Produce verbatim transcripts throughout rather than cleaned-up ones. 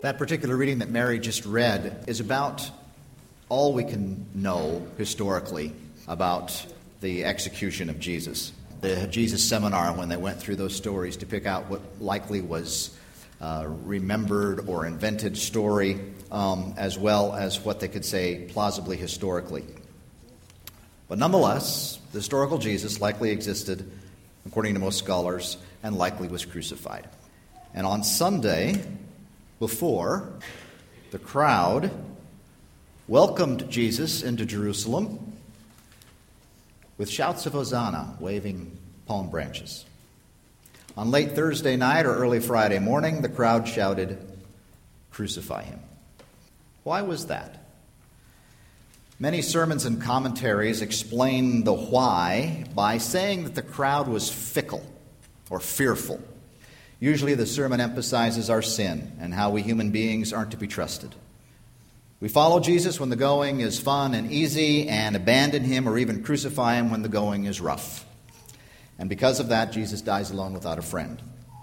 That particular reading that Mary just read is about all we can know historically about the execution of Jesus. The Jesus seminar, when they went through those stories to pick out what likely was uh, remembered or invented story, um, as well as what they could say plausibly historically. But nonetheless, the historical Jesus likely existed, according to most scholars, and likely was crucified. And on Sunday, before, the crowd welcomed Jesus into Jerusalem with shouts of Hosanna, waving palm branches. On late Thursday night or early Friday morning, the crowd shouted, "Crucify him." Why was that? Many sermons and commentaries explain the why by saying that the crowd was fickle or fearful. Usually the sermon emphasizes our sin and how we human beings aren't to be trusted. We follow Jesus when the going is fun and easy, and abandon him or even crucify him when the going is rough. And because of that, Jesus dies alone without a friend.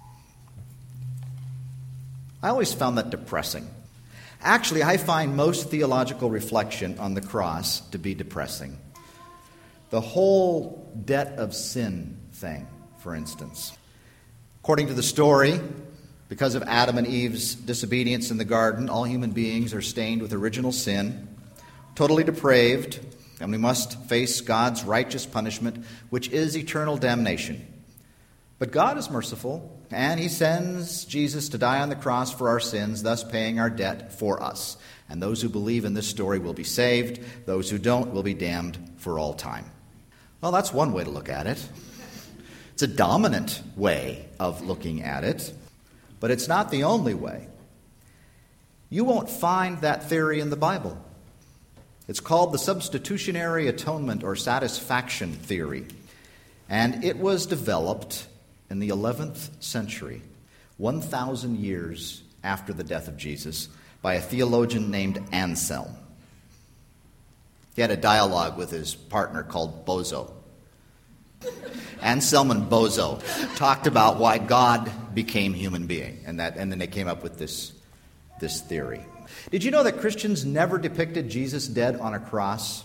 I always found that depressing. Actually, I find most theological reflection on the cross to be depressing. The whole debt of sin thing, for instance. According to the story, because of Adam and Eve's disobedience in the garden, all human beings are stained with original sin, totally depraved, and we must face God's righteous punishment, which is eternal damnation. But God is merciful, and he sends Jesus to die on the cross for our sins, thus paying our debt for us. And those who believe in this story will be saved. Those who don't will be damned for all time. Well, that's one way to look at it. It's a dominant way of looking at it, but it's not the only way. You won't find that theory in the Bible. It's called the substitutionary atonement or satisfaction theory, and it was developed in the eleventh century, one thousand years after the death of Jesus, by a theologian named Anselm. He had a dialogue with his partner called Bozo. Anselm and Bozo talked about why God became human being, and that, and then they came up with this, this theory. Did you know that Christians never depicted Jesus dead on a cross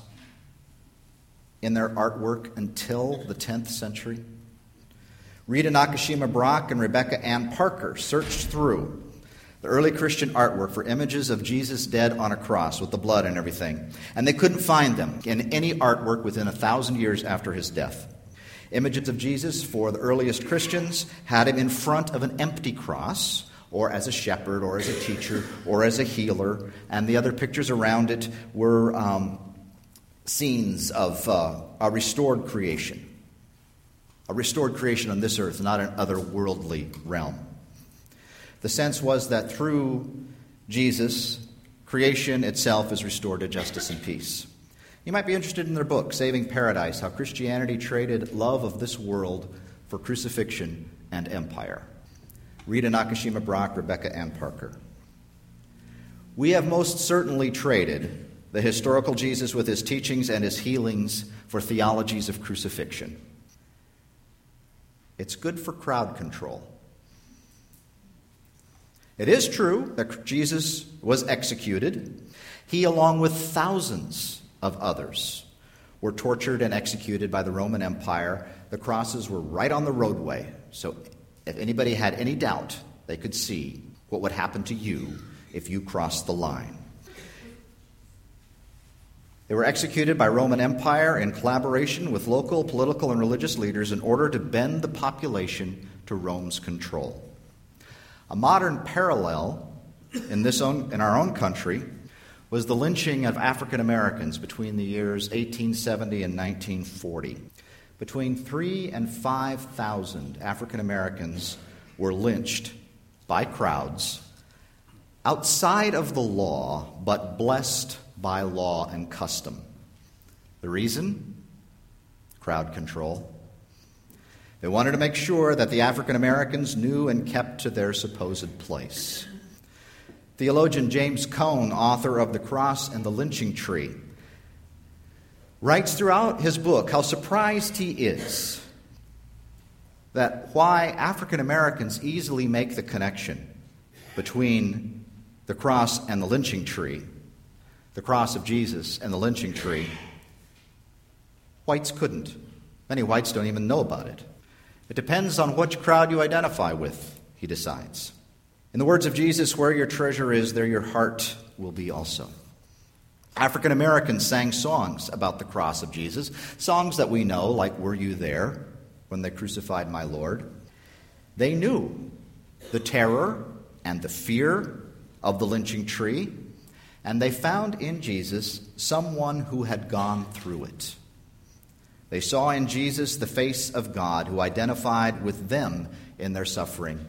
in their artwork until the tenth century? Rita Nakashima Brock and Rebecca Ann Parker searched through the early Christian artwork for images of Jesus dead on a cross with the blood and everything, and they couldn't find them in any artwork within a thousand years after his death. Images of Jesus for the earliest Christians had him in front of an empty cross, or as a shepherd, or as a teacher, or as a healer, and the other pictures around it were um, scenes of uh, a restored creation. A restored creation on this earth, not an otherworldly realm. The sense was that through Jesus, creation itself is restored to justice and peace. You might be interested in their book, Saving Paradise, How Christianity Traded Love of This World for Crucifixion and Empire. Rita Nakashima Brock, Rebecca Ann Parker. We have most certainly traded the historical Jesus with his teachings and his healings for theologies of crucifixion. It's good for crowd control. It is true that Jesus was executed. He, along with thousands of others, were tortured and executed by the Roman Empire. The crosses were right on the roadway, so if anybody had any doubt, they could see what would happen to you if you crossed the line. They were executed by Roman Empire in collaboration with local political and religious leaders in order to bend the population to Rome's control. A modern parallel in this own, in our own country was the lynching of African Americans between the years eighteen seventy and nineteen forty. Between three and five thousand African Americans were lynched by crowds outside of the law, but blessed by law and custom. The reason? Crowd control. They wanted to make sure that the African Americans knew and kept to their supposed place. Theologian James Cone, author of The Cross and the Lynching Tree, writes throughout his book how surprised he is that why African Americans easily make the connection between the cross and the lynching tree, the cross of Jesus and the lynching tree, whites couldn't. Many whites don't even know about it. It depends on which crowd you identify with, he decides. In the words of Jesus, where your treasure is, there your heart will be also. African Americans sang songs about the cross of Jesus, songs that we know, like Were You There When They Crucified My Lord? They knew the terror and the fear of the lynching tree, and they found in Jesus someone who had gone through it. They saw in Jesus the face of God who identified with them in their suffering.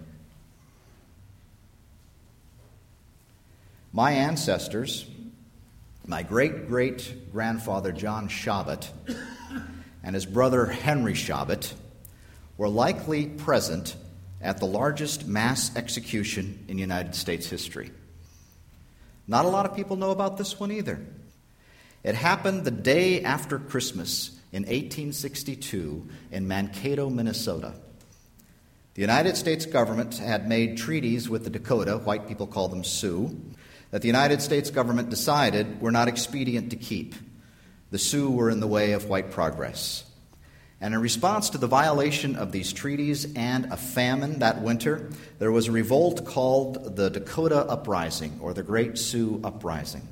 My ancestors, my great-great-grandfather John Shabbat and his brother Henry Shabbat, were likely present at the largest mass execution in United States history. Not a lot of people know about this one either. It happened the day after Christmas in eighteen sixty-two in Mankato, Minnesota. The United States government had made treaties with the Dakota, white people call them Sioux, that the United States government decided were not expedient to keep. The Sioux were in the way of white progress. And in response to the violation of these treaties and a famine that winter, there was a revolt called the Dakota Uprising, or the Great Sioux Uprising.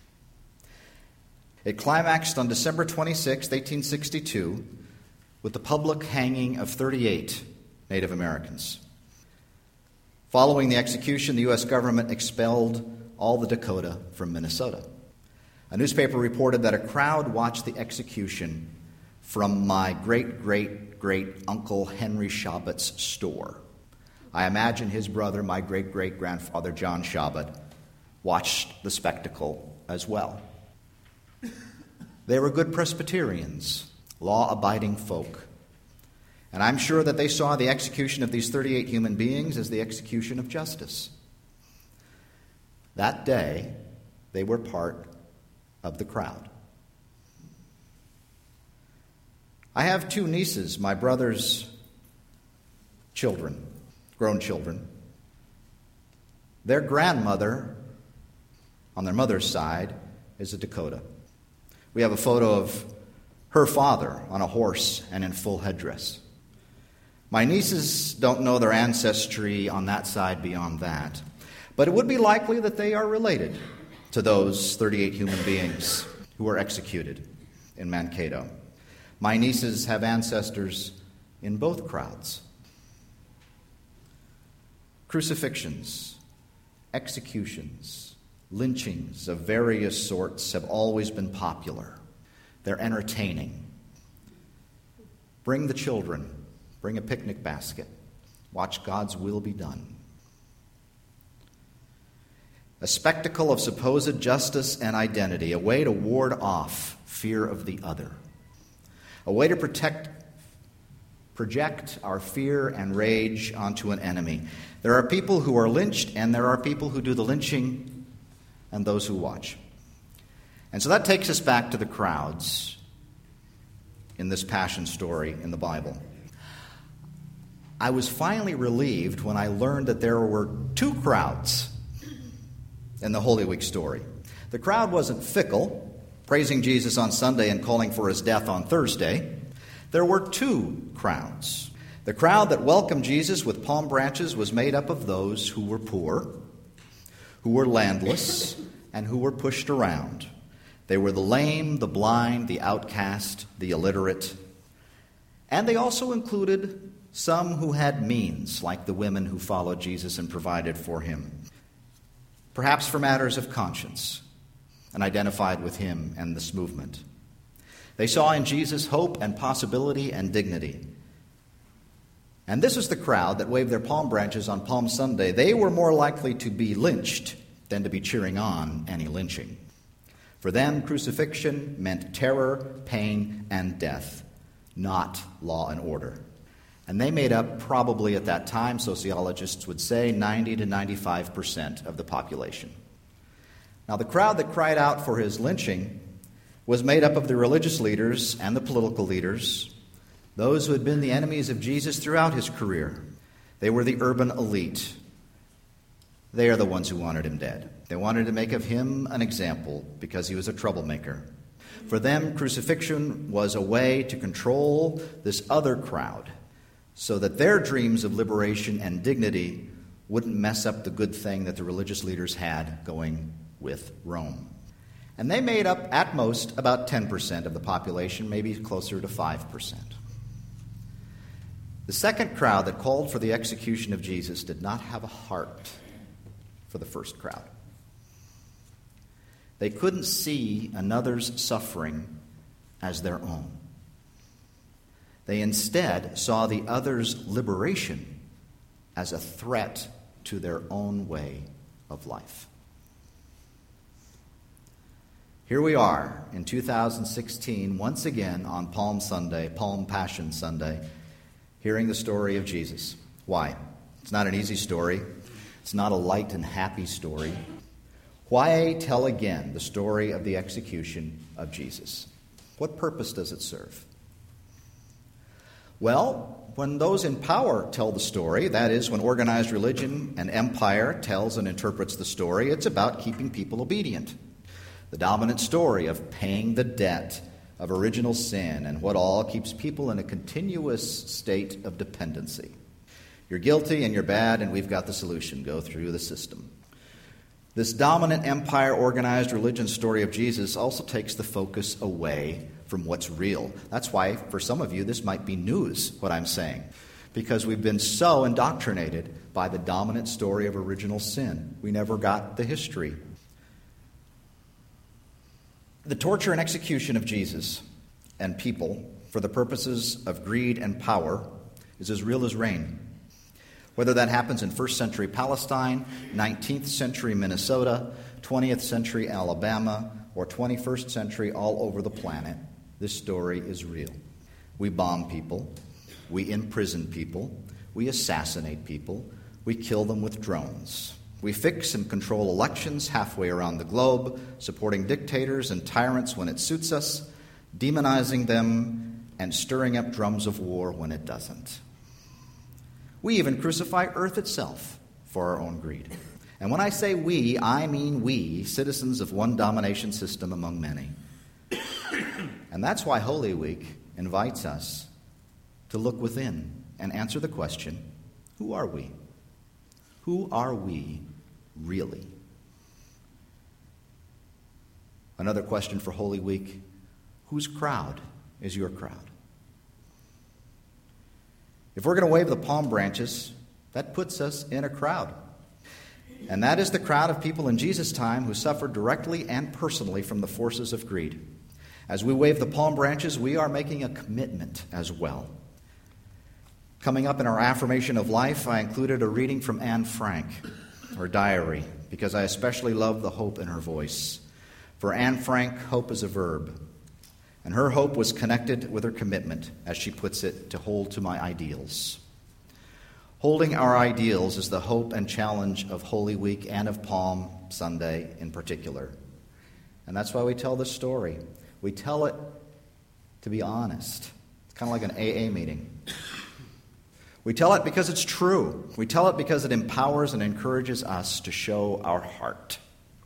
It climaxed on December twenty-sixth, eighteen sixty-two, with the public hanging of thirty-eight Native Americans. Following the execution, the U S government expelled all the Dakota from Minnesota. A newspaper reported that a crowd watched the execution from my great-great-great-uncle Henry Shabbat's store. I imagine his brother, my great-great-grandfather John Shabbat, watched the spectacle as well. They were good Presbyterians, law-abiding folk. And I'm sure that they saw the execution of these thirty-eight human beings as the execution of justice. That day, they were part of the crowd. I have two nieces, my brother's children, grown children. Their grandmother, on their mother's side, is a Dakota. We have a photo of her father on a horse and in full headdress. My nieces don't know their ancestry on that side beyond that, but it would be likely that they are related to those thirty-eight human beings who were executed in Mankato. My nieces have ancestors in both crowds. Crucifixions, executions, lynchings of various sorts have always been popular. They're entertaining. Bring the children. Bring a picnic basket. Watch God's will be done. A spectacle of supposed justice and identity, a way to ward off fear of the other, a way to protect, project our fear and rage onto an enemy. There are people who are lynched, and there are people who do the lynching, and those who watch. And so that takes us back to the crowds in this passion story in the Bible. I was finally relieved when I learned that there were two crowds in the Holy Week story. The crowd wasn't fickle, praising Jesus on Sunday and calling for his death on Thursday. There were two crowds. The crowd that welcomed Jesus with palm branches was made up of those who were poor, who were landless, and who were pushed around. They were the lame, the blind, the outcast, the illiterate. And they also included some who had means, like the women who followed Jesus and provided for him, perhaps for matters of conscience, and identified with him and this movement. They saw in Jesus hope and possibility and dignity. And this was the crowd that waved their palm branches on Palm Sunday. They were more likely to be lynched than to be cheering on any lynching. For them, crucifixion meant terror, pain, and death, not law and order. And they made up, probably at that time, sociologists would say, ninety to ninety-five percent of the population. Now, the crowd that cried out for his lynching was made up of the religious leaders and the political leaders, those who had been the enemies of Jesus throughout his career. They were the urban elite. They are the ones who wanted him dead. They wanted to make of him an example because he was a troublemaker. For them, crucifixion was a way to control this other crowd so that their dreams of liberation and dignity wouldn't mess up the good thing that the religious leaders had going with Rome. And they made up, at most, about ten percent of the population, maybe closer to five percent. The second crowd that called for the execution of Jesus did not have a heart for the first crowd. They couldn't see another's suffering as their own. They instead saw the other's liberation as a threat to their own way of life. Here we are in two thousand sixteen, once again on Palm Sunday, Palm Passion Sunday, hearing the story of Jesus. Why? It's not an easy story. It's not a light and happy story. Why tell again the story of the execution of Jesus? What purpose does it serve? Well, when those in power tell the story, that is, when organized religion and empire tells and interprets the story, it's about keeping people obedient. The dominant story of paying the debt of original sin and what all keeps people in a continuous state of dependency. You're guilty and you're bad, and we've got the solution. Go through the system. This dominant empire organized religion story of Jesus also takes the focus away from what's real. That's why, for some of you, this might be news, what I'm saying, because we've been so indoctrinated by the dominant story of original sin. We never got the history. The torture and execution of Jesus and people for the purposes of greed and power is as real as rain. Whether that happens in first century Palestine, nineteenth century Minnesota, twentieth century Alabama, or twenty-first century all over the planet, this story is real. We bomb people, we imprison people, we assassinate people, we kill them with drones. We fix and control elections halfway around the globe, supporting dictators and tyrants when it suits us, demonizing them, and stirring up drums of war when it doesn't. We even crucify Earth itself for our own greed. And when I say we, I mean we, citizens of one domination system among many. And that's why Holy Week invites us to look within and answer the question, who are we? Who are we really? Another question for Holy Week, whose crowd is your crowd? If we're going to wave the palm branches, that puts us in a crowd. And that is the crowd of people in Jesus' time who suffered directly and personally from the forces of greed. As we wave the palm branches, we are making a commitment as well. Coming up in our affirmation of life, I included a reading from Anne Frank, her diary, because I especially love the hope in her voice. For Anne Frank, hope is a verb. And her hope was connected with her commitment, as she puts it, to hold to my ideals. Holding our ideals is the hope and challenge of Holy Week and of Palm Sunday in particular. And that's why we tell this story. We tell it to be honest. It's kind of like an A A meeting. We tell it because it's true. We tell it because it empowers and encourages us to show our heart.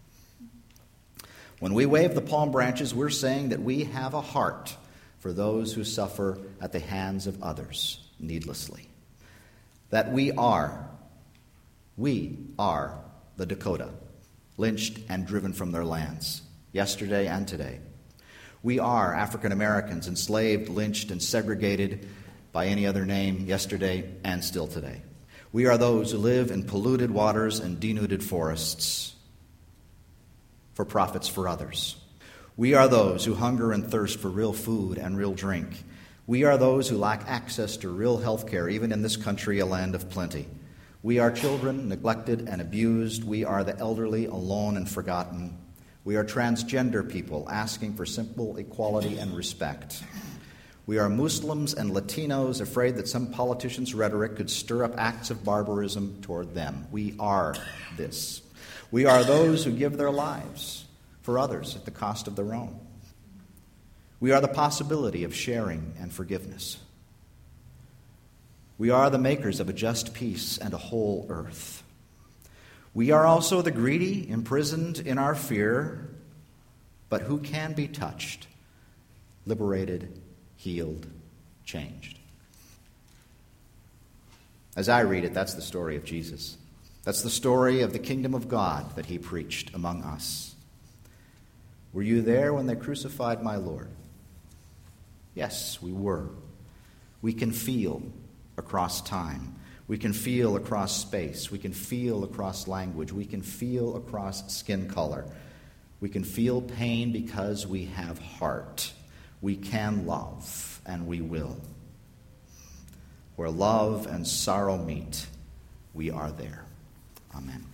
When we wave the palm branches, we're saying that we have a heart for those who suffer at the hands of others needlessly. That we are, we are the Dakota, lynched and driven from their lands, yesterday and today. We are African Americans, enslaved, lynched, and segregated by any other name, yesterday and still today. We are those who live in polluted waters and denuded forests for profits for others. We are those who hunger and thirst for real food and real drink. We are those who lack access to real health care, even in this country, a land of plenty. We are children neglected and abused. We are the elderly, alone and forgotten. We are transgender people asking for simple equality and respect. We are Muslims and Latinos afraid that some politician's rhetoric could stir up acts of barbarism toward them. We are this. We are those who give their lives for others at the cost of their own. We are the possibility of sharing and forgiveness. We are the makers of a just peace and a whole earth. We are also the greedy, imprisoned in our fear, but who can be touched, liberated, healed, changed. As I read it, that's the story of Jesus. That's the story of the kingdom of God that he preached among us. Were you there when they crucified my Lord? Yes, we were. We can feel across time. We can feel across space. We can feel across language. We can feel across skin color. We can feel pain because we have heart. We can love, and we will. Where love and sorrow meet, we are there. Amen.